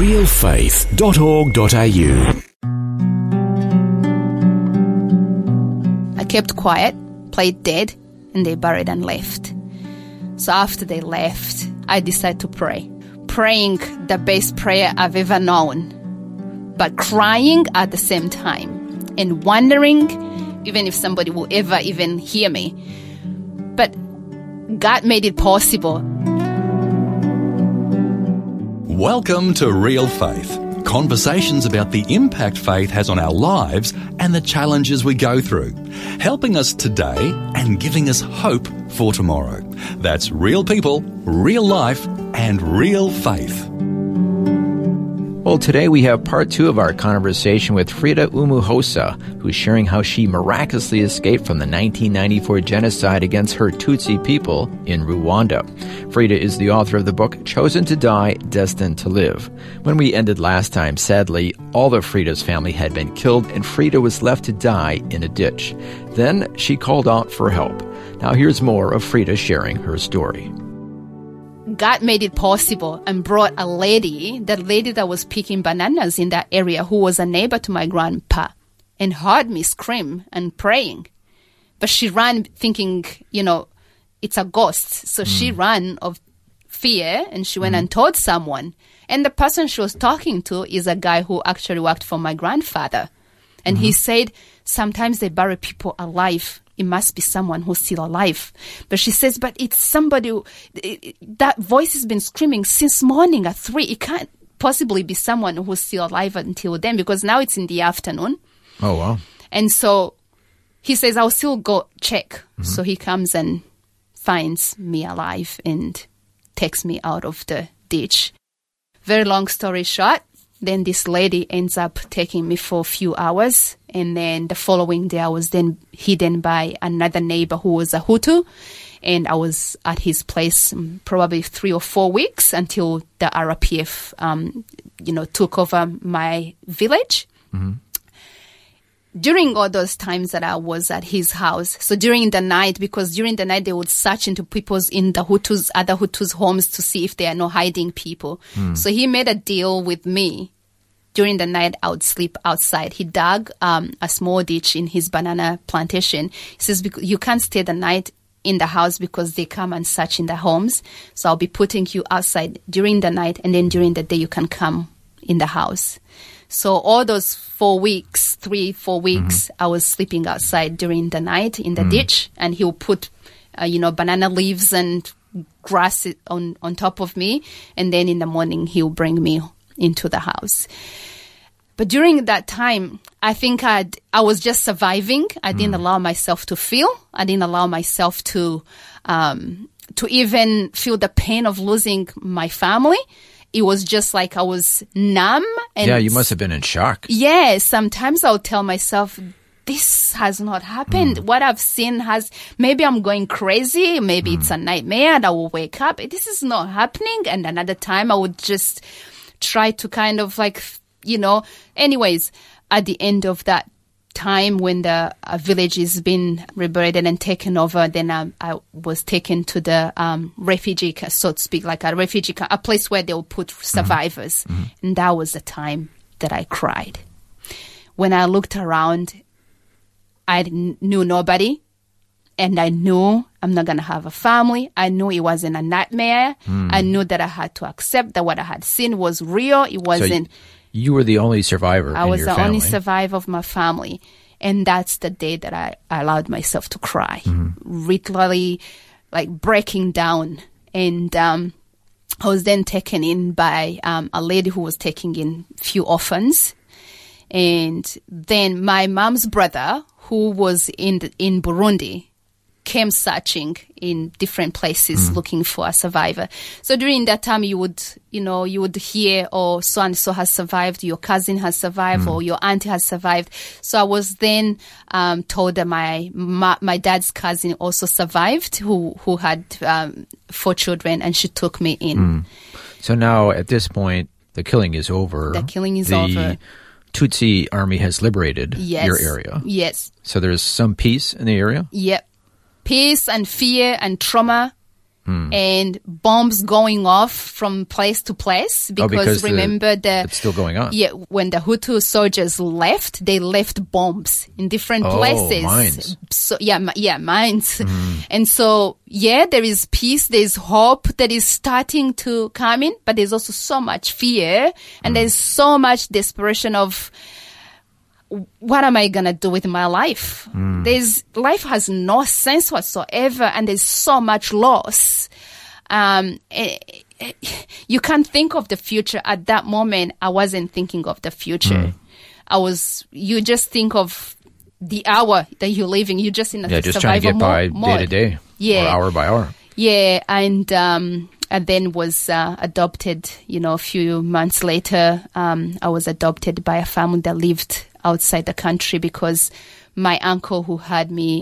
realfaith.org.au. I kept quiet, played dead, and they buried and left. So after they left, I decided to pray. Praying the best prayer I've ever known, but crying at the same time and wondering even if somebody will ever even hear me. But God made it possible. Welcome to Real Faith. Conversations about the impact faith has on our lives and the challenges we go through. Helping us today and giving us hope for tomorrow. That's real people, real life, and real faith. Well, today we have part 2 of our conversation with Frida Umuhosa, who's sharing how she miraculously escaped from the 1994 genocide against her Tutsi people in Rwanda. Frida is the author of the book Chosen to Die, Destined to Live. When we ended last time, sadly, all of Frida's family had been killed and Frida was left to die in a ditch. Then she called out for help. Now here's more of Frida sharing her story. God made it possible and brought a lady, the lady that was picking bananas in that area, who was a neighbor to my grandpa, and heard me scream and praying. But she ran thinking, it's a ghost. So she ran of fear and she went and told someone. And the person she was talking to is a guy who actually worked for my grandfather. And he said, sometimes they bury people alive. It must be someone who's still alive. But she says, but it's somebody that voice has been screaming since morning at 3. It can't possibly be someone who's still alive until then, because now it's in the afternoon. Oh, wow. And so he says, I'll still go check. So he comes and finds me alive and takes me out of the ditch. Very long story short, then this lady ends up taking me for a few hours. And then the following day, I was then hidden by another neighbor who was a Hutu. And I was at his place probably 3 or 4 weeks until the RPF, took over my village. During all those times that I was at his house, so during the night, because during the night they would search into other Hutus' homes to see if there are no hiding people. So he made a deal with me. During the night, I would sleep outside. He dug a small ditch in his banana plantation. He says, you can't stay the night in the house because they come and search in the homes. So I'll be putting you outside during the night, and then during the day you can come in the house. So all those 4 weeks, 3-4 weeks, I was sleeping outside during the night in the ditch, and he'll put, banana leaves and grass on top of me. And then in the morning, he'll bring me into the house. But during that time, I think I was just surviving. I didn't allow myself to feel. I didn't allow myself to even feel the pain of losing my family. It was just like I was numb. And yeah, you must have been in shock. Yeah, sometimes I'll tell myself, this has not happened. What I've seen maybe I'm going crazy. Maybe it's a nightmare and I will wake up. This is not happening. And another time I would just try to kind of anyways, at the end of that time when the village has been liberated and taken over, then I was taken to the refugee, so to speak, like a refugee, a place where they'll put survivors. And that was the time that I cried. When I looked around, I knew nobody. And I knew I'm not going to have a family. I knew it wasn't a nightmare. I knew that I had to accept that what I had seen was real. It wasn't. So you were the only survivor in your family. I was the only survivor of my family. And that's the day that I allowed myself to cry. Literally, like breaking down. And I was then taken in by a lady who was taking in few orphans. And then my mom's brother, who was in Burundi, came searching in different places looking for a survivor. So during that time, you would hear, oh, so-and-so has survived, your cousin has survived, or your auntie has survived. So I was then told that my dad's cousin also survived, who had 4 children, and she took me in. So now at this point, the killing is over. The killing is over. The Tutsi army has liberated your area. Yes. So there's some peace in the area? Yep. Peace and fear and trauma and bombs going off from place to place because remember it's still going on. Yeah, when the Hutu soldiers left, they left bombs in different places. Mines. So mines. And so there is peace, there's hope that is starting to come in, but there's also so much fear and there's so much desperation of what am I going to do with my life? Life has no sense whatsoever, and there's so much loss. You can't think of the future. At that moment, I wasn't thinking of the future. You just think of the hour that you're living. You're just in a just trying to get by day to day, or hour by hour. Yeah, and then was adopted. A few months later, I was adopted by a family that lived outside the country because my uncle who had me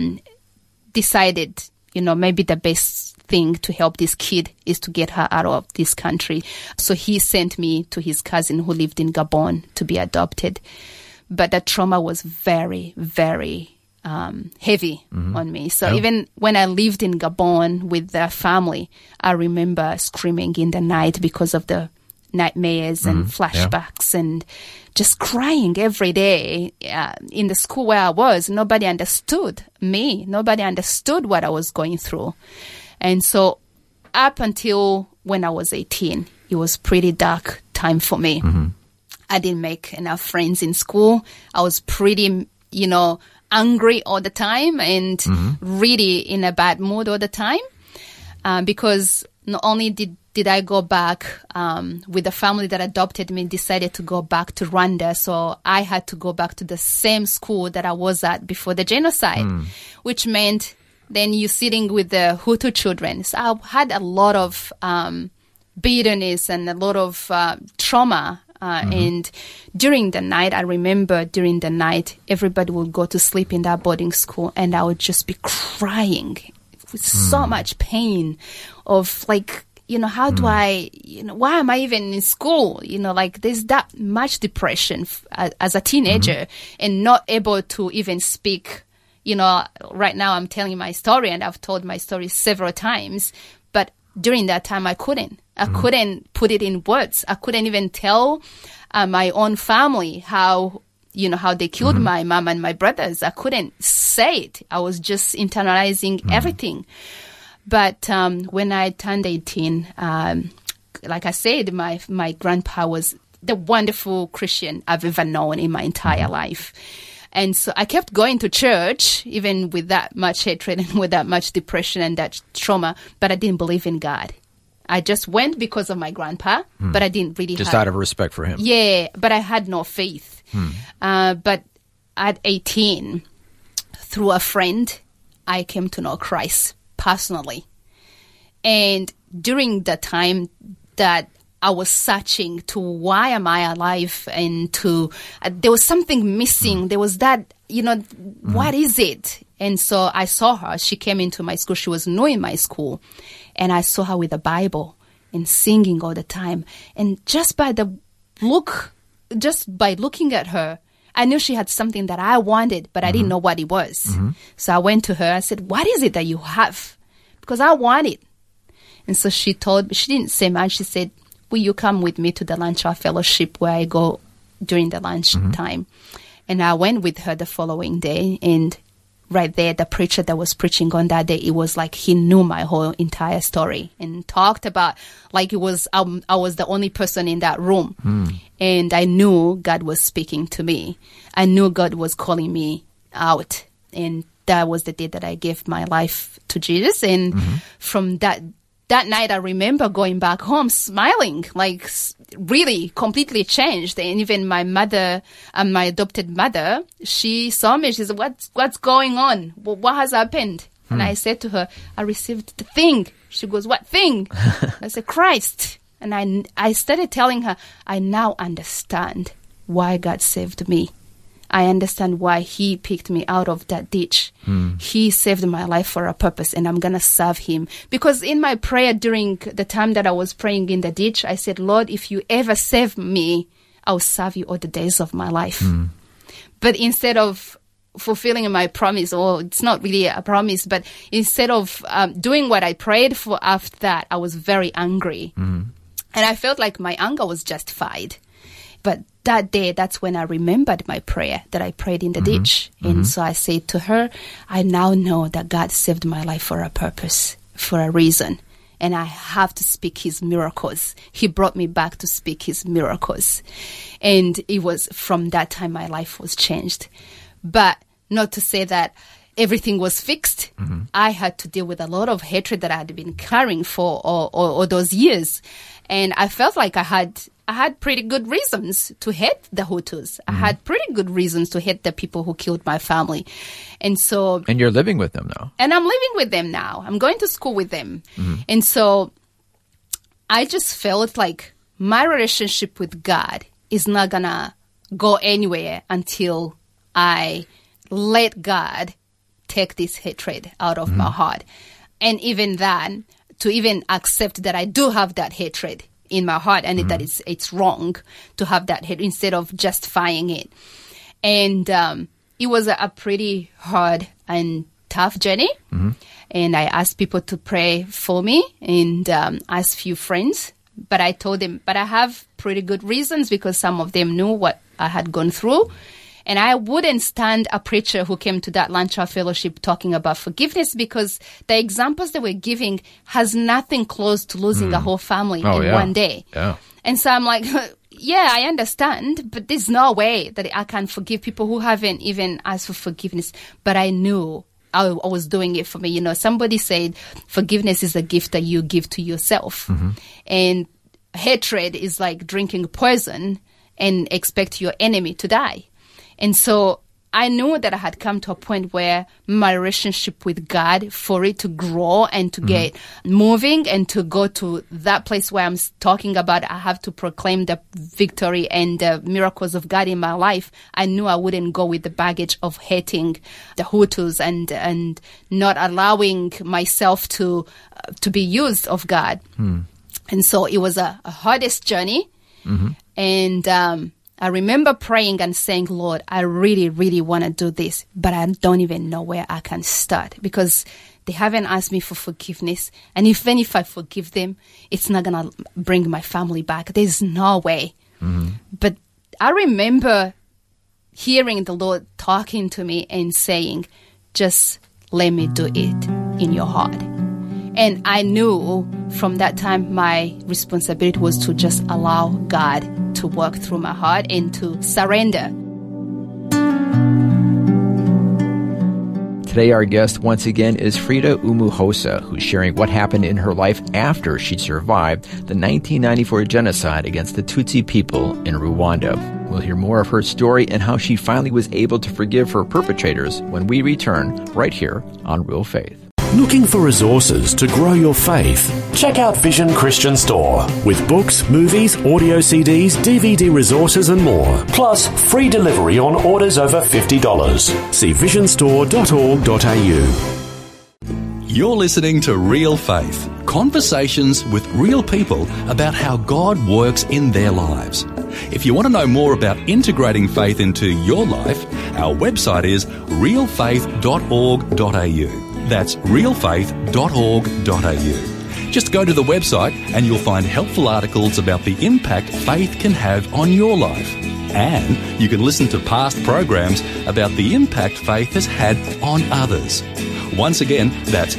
decided, maybe the best thing to help this kid is to get her out of this country. So he sent me to his cousin who lived in Gabon to be adopted. But the trauma was very, very heavy on me. So even when I lived in Gabon with their family, I remember screaming in the night because of the nightmares and flashbacks and just crying every day. In the school where I was, nobody understood me. Nobody understood what I was going through. And so up until when I was 18, it was pretty dark time for me. I didn't make enough friends in school. I was pretty, angry all the time and really in a bad mood all the time. Because not only did I go back with the family that adopted me, decided to go back to Rwanda. So I had to go back to the same school that I was at before the genocide, which meant then you're sitting with the Hutu children. So I had a lot of bitterness and a lot of trauma. And during the night, I remember everybody would go to sleep in that boarding school and I would just be crying with so much pain of how do I, why am I even in school? There's that much depression as a teenager and not able to even speak. Right now I'm telling my story and I've told my story several times, but during that time I couldn't put it in words. I couldn't even tell my own family how they killed my mom and my brothers. I couldn't say it. I was just internalizing everything. But when I turned 18, like I said, my grandpa was the wonderful Christian I've ever known in my entire life. And so I kept going to church, even with that much hatred and with that much depression and that trauma, but I didn't believe in God. I just went because of my grandpa, but I didn't really just out of respect for him. Yeah, but I had no faith. But at 18, through a friend, I came to know Christ personally. And during the time that I was searching to why am I alive and to there was something missing. There was that, what is it? And so I saw her. She came into my school. She was new in my school. And I saw her with a Bible and singing all the time. And just by looking at her, I knew she had something that I wanted, but I didn't know what it was. So I went to her. I said, what is it that you have? Because I want it. And so she didn't say much. She said, will you come with me to the lunch hour fellowship where I go during the lunch time? And I went with her the following day. And right there, the preacher that was preaching on that day, it was like he knew my whole entire story and talked about like it was I was the only person in that room. And I knew God was speaking to me. I knew God was calling me out. And that was the day that I gave my life to Jesus. And from that night, I remember going back home smiling, like really completely changed. And even my mother, my adopted mother, she saw me. She said, what's going on? What has happened? And I said to her, I received the thing. She goes, what thing? I said, Christ. And I started telling her, I now understand why God saved me. I understand why he picked me out of that ditch. He saved my life for a purpose, and I'm going to serve him. Because in my prayer during the time that I was praying in the ditch, I said, Lord, if you ever save me, I'll serve you all the days of my life. But instead of fulfilling my promise, or it's not really a promise, but instead of doing what I prayed for after that, I was very angry. And I felt like my anger was justified. But that day, that's when I remembered my prayer that I prayed in the ditch. And so I said to her, I now know that God saved my life for a purpose, for a reason. And I have to speak his miracles. He brought me back to speak his miracles. And it was from that time my life was changed. But not to say that everything was fixed. I had to deal with a lot of hatred that I had been carrying for all those years. And I felt like I had pretty good reasons to hate the Hutus. I had pretty good reasons to hate the people who killed my family. And so... And you're living with them now. And I'm living with them now. I'm going to school with them. And so I just felt like my relationship with God is not going to go anywhere until I let God take this hatred out of my heart. And even then, to even accept that I do have that hatred in my heart and that it's wrong to have that hatred instead of justifying it. And it was a pretty hard and tough journey. And I asked people to pray for me and asked few friends. But I told them, but I have pretty good reasons because some of them knew what I had gone through. And I wouldn't stand a preacher who came to that lunch hour fellowship talking about forgiveness because the examples they were giving has nothing close to losing a whole family in one day. And so I'm like, yeah, I understand, but there's no way that I can forgive people who haven't even asked for forgiveness. But I knew I was doing it for me. You know, somebody said forgiveness is a gift that you give to yourself. And hatred is like drinking poison and expect your enemy to die. And so I knew that I had come to a point where my relationship with God, for it to grow and to get moving and to go to that place where I'm talking about, I have to proclaim the victory and the miracles of God in my life. I knew I wouldn't go with the baggage of hating the Hutus and not allowing myself to be used of God. And so it was a hardest journey. And I remember praying and saying, Lord, I really, really want to do this, but I don't even know where I can start because they haven't asked me for forgiveness. And even if I forgive them, it's not going to bring my family back. There's no way. But I remember hearing the Lord talking to me and saying, just let me do it in your heart. And I knew from that time my responsibility was to just allow God to work through my heart and to surrender. Today our guest once again is Frida Umuhosa, who's sharing what happened in her life after she survived the 1994 genocide against the Tutsi people in Rwanda. We'll hear more of her story and how she finally was able to forgive her perpetrators when we return right here on Real Faith. Looking for resources to grow your faith? Check out Vision Christian Store with books, movies, audio CDs, DVD resources and more. Plus, free delivery on orders over $50. See visionstore.org.au. You're listening to Real Faith, conversations with real people about how God works in their lives. If you want to know more about integrating faith into your life, our website is realfaith.org.au. That's realfaith.org.au. Just go to the website and you'll find helpful articles about the impact faith can have on your life. And you can listen to past programs about the impact faith has had on others. Once again, that's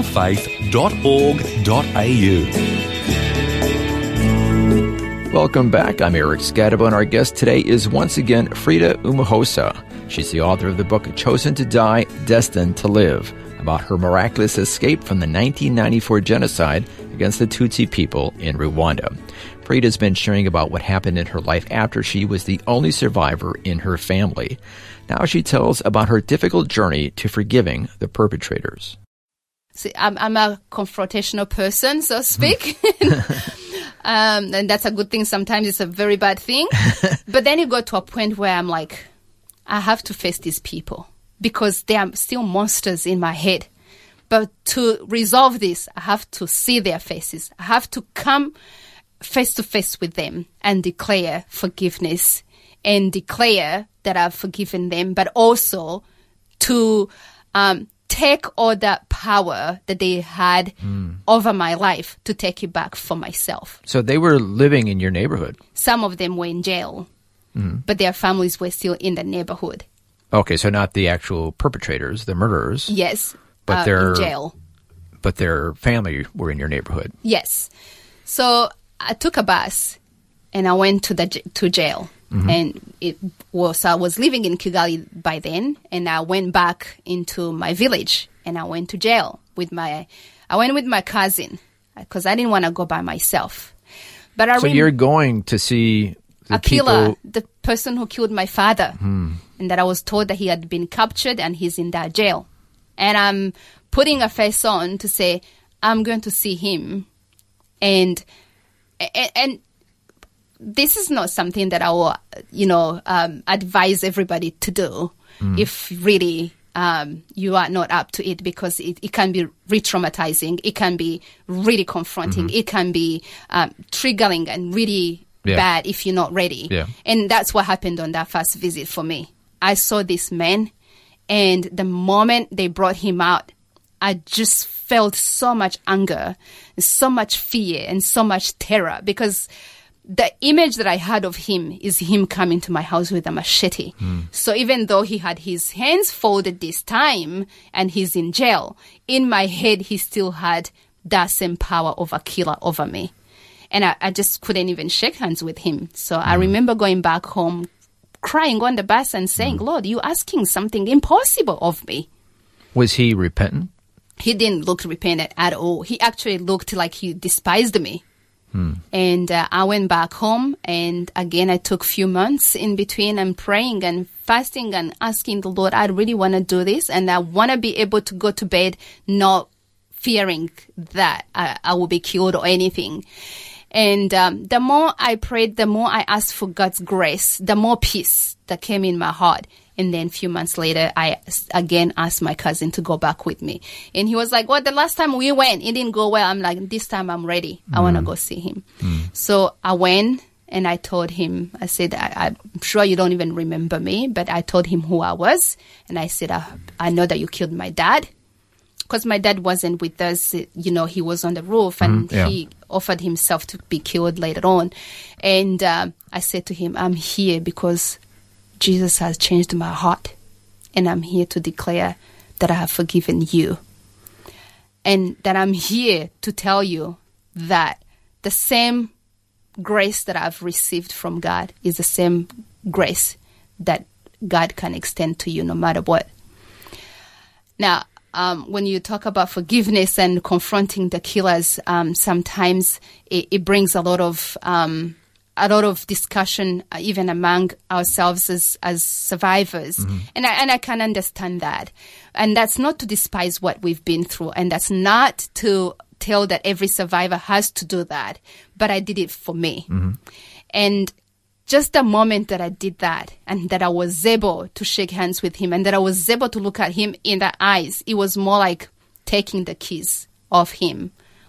realfaith.org.au. Welcome back. I'm Eric Scadabo, and our guest today is once again Frida Umuhosa. She's the author of the book Chosen to Die, Destined to Live, about her miraculous escape from the 1994 genocide against the Tutsi people in Rwanda. Frida's been sharing about what happened in her life after she was the only survivor in her family. Now she tells about her difficult journey to forgiving the perpetrators. See, I'm a confrontational person, so to speak. And that's a good thing. Sometimes it's a very bad thing. But then you go to a point where I'm like, I have to face these people because they are still monsters in my head. But to resolve this, I have to see their faces. I have to come face to face with them and declare forgiveness and declare that I've forgiven them, but also to take all that power that they had over my life to take it back for myself. So they were living in your neighborhood? Some of them were in jail, but their families were still in the neighborhood. Okay, so not the actual perpetrators, the murderers. Yes, but they're in jail. But their family were in your neighborhood. Yes. So I took a bus and I went to jail. And I was living in Kigali by then, and I went back into my village and I went to jail I went with my cousin because I didn't want to go by myself. But so you're going to see the killer, the person who killed my father, and that I was told that he had been captured and he's in that jail. And I'm putting a face on to say, I'm going to see him. And this is not something that I will, advise everybody to do if really you are not up to it, because it can be re-traumatizing. It can be really confronting. It can be triggering and really bad if you're not ready. Yeah. And that's what happened on that first visit for me. I saw this man, and the moment they brought him out, I just felt so much anger, so much fear, and so much terror, because the image that I had of him is him coming to my house with a machete. So even though he had his hands folded this time and he's in jail, in my head he still had that same power of a killer over me. And I just couldn't even shake hands with him. So I remember going back home, crying on the bus and saying, Lord, you're asking something impossible of me. Was he repentant? He didn't look repentant at all. He actually looked like he despised me. And I went back home, and again, I took a few months in between and praying and fasting and asking the Lord, I really want to do this, and I want to be able to go to bed not fearing that I will be killed or anything. And the more I prayed, the more I asked for God's grace, the more peace that came in my heart. And then a few months later, I again asked my cousin to go back with me. And he was like, well, the last time we went, it didn't go well. I'm like, this time I'm ready. I want to go see him. So I went and I told him, I said, I'm sure you don't even remember me, but I told him who I was. And I said, I know that you killed my dad. Because my dad wasn't with us, he was on the roof, and he offered himself to be killed later on. And I said to him, I'm here because Jesus has changed my heart, and I'm here to declare that I have forgiven you, and that I'm here to tell you that the same grace that I've received from God is the same grace that God can extend to you no matter what. Now, when you talk about forgiveness and confronting the killers, sometimes it brings a lot of discussion, even among ourselves as survivors. And I can understand that. And that's not to despise what we've been through. And that's not to tell that every survivor has to do that. But I did it for me. And just the moment that I did that, and that I was able to shake hands with him, and that I was able to look at him in the eyes, it was more like taking the keys of him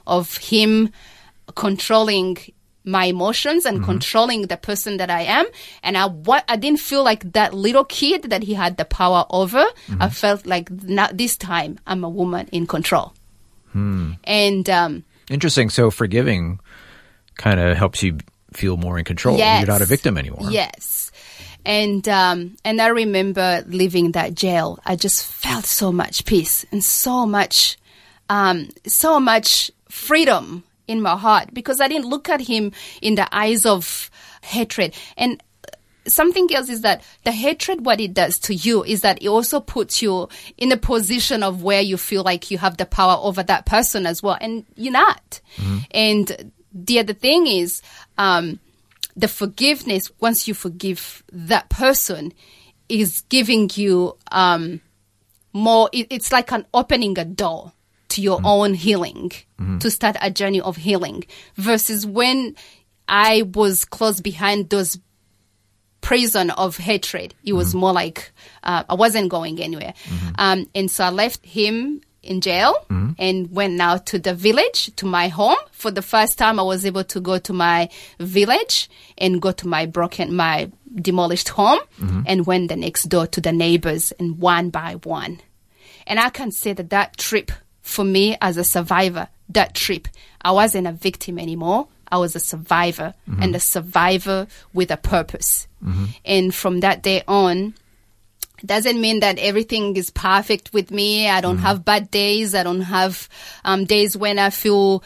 controlling my emotions and controlling the person that I am. And I didn't feel like that little kid that he had the power over. I felt like this time I'm a woman in control. And interesting. So forgiving kind of helps you feel more in control. Yes. You're not a victim anymore. Yes. And I remember leaving that jail. I just felt so much peace and so much freedom in my heart, because I didn't look at him in the eyes of hatred. And something else is that the hatred, what it does to you is that it also puts you in a position of where you feel like you have the power over that person as well. And you're not. And the other thing is, the forgiveness, once you forgive that person, is giving you more, it's like opening a door to your own healing, to start a journey of healing, versus when I was close behind those prison of hatred, it was more like I wasn't going anywhere. And so I left him in jail and went now to the village, to my home. For the first time, I was able to go to my village and go to my demolished home and went the next door to the neighbors, and one by one. And I can say that trip, for me as a survivor, that trip, I wasn't a victim anymore. I was a survivor, and a survivor with a purpose. And from that day on, it doesn't mean that everything is perfect with me. I don't have bad days. I don't have days when I feel,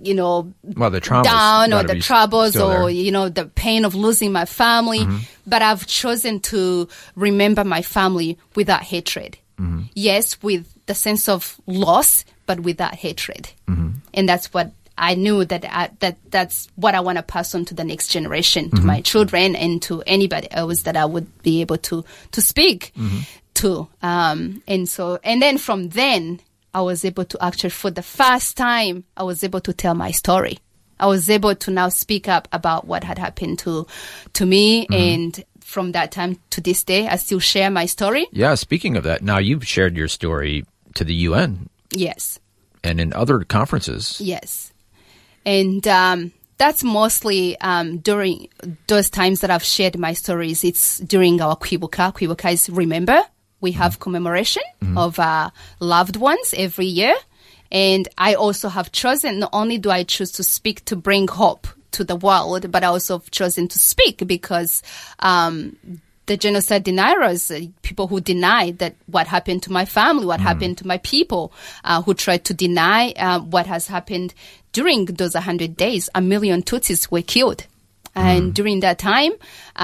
the down, or the troubles, or, the pain of losing my family. But I've chosen to remember my family without hatred. Yes, with the sense of loss, but without hatred. And that's what I knew that's what I want to pass on to the next generation, to my children and to anybody else that I would be able to speak to. And then from then, I was able to actually, for the first time, I was able to tell my story. I was able to now speak up about what had happened to me. And from that time to this day, I still share my story. Yeah, speaking of that, now you've shared your story to the UN. Yes. And in other conferences. Yes. And that's mostly during those times that I've shared my stories. It's during our Kwibuka. Kwibuka is remember. We have commemoration of our loved ones every year. And I also have chosen, not only do I choose to speak to bring hope to the world, but I also have chosen to speak because the genocide deniers, people who deny that what happened to my family, what happened to my people, who tried to deny what has happened during those 100 days, 1 million Tutsis were killed. And during that time,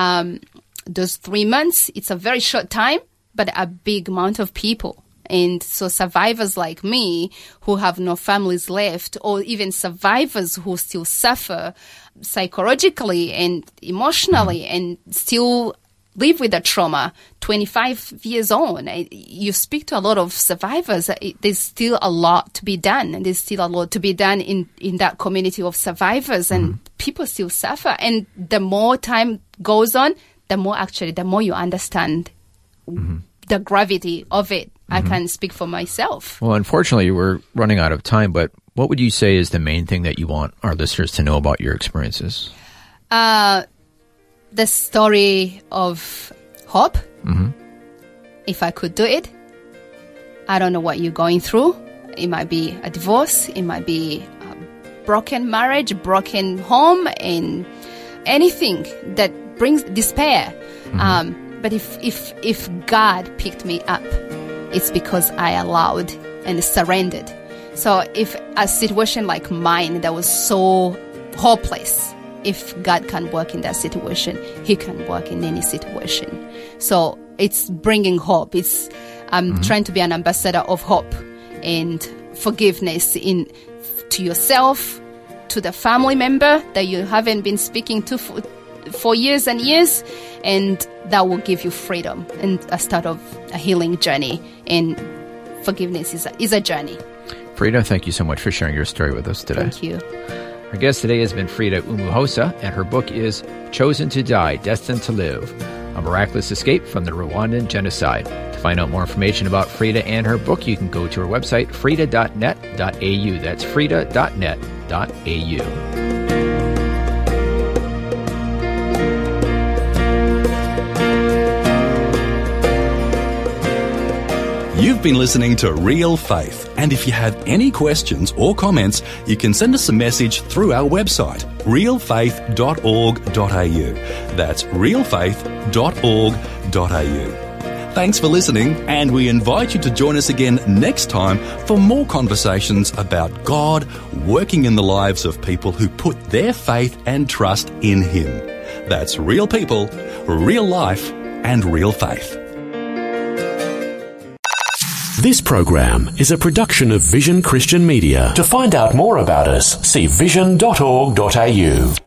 those 3 months, it's a very short time, but a big amount of people. And so survivors like me who have no families left, or even survivors who still suffer psychologically and emotionally and still live with the trauma 25 years on. You speak to a lot of survivors. There's still a lot to be done. And there's still a lot to be done in that community of survivors, and people still suffer. And the more time goes on, the more you understand the gravity of it. I can speak for myself. Well, unfortunately, we're running out of time, but what would you say is the main thing that you want our listeners to know about your experiences? The story of hope. If I could do it, I don't know what you're going through. It might be a divorce. It might be a broken marriage, broken home, and anything that brings despair. But if God picked me up, it's because I allowed and surrendered. So if a situation like mine that was so hopeless, if God can work in that situation, He can work in any situation. So it's bringing hope. It's trying to be an ambassador of hope and forgiveness to yourself, to the family member that you haven't been speaking to for years and years, and that will give you freedom and a start of a healing journey. And forgiveness is a journey. Frida, thank you so much for sharing your story with us today. Thank you. Our guest today has been Frida Umuhosa, and her book is Chosen to Die, Destined to Live, A Miraculous Escape from the Rwandan Genocide. To find out more information about Frida and her book, you can go to her website, frida.net.au. That's frida.net.au. You've been listening to Real Faith, and if you have any questions or comments, you can send us a message through our website, realfaith.org.au. That's realfaith.org.au. Thanks for listening, and we invite you to join us again next time for more conversations about God working in the lives of people who put their faith and trust in Him. That's real people, real life, and real faith. This program is a production of Vision Christian Media. To find out more about us, see vision.org.au.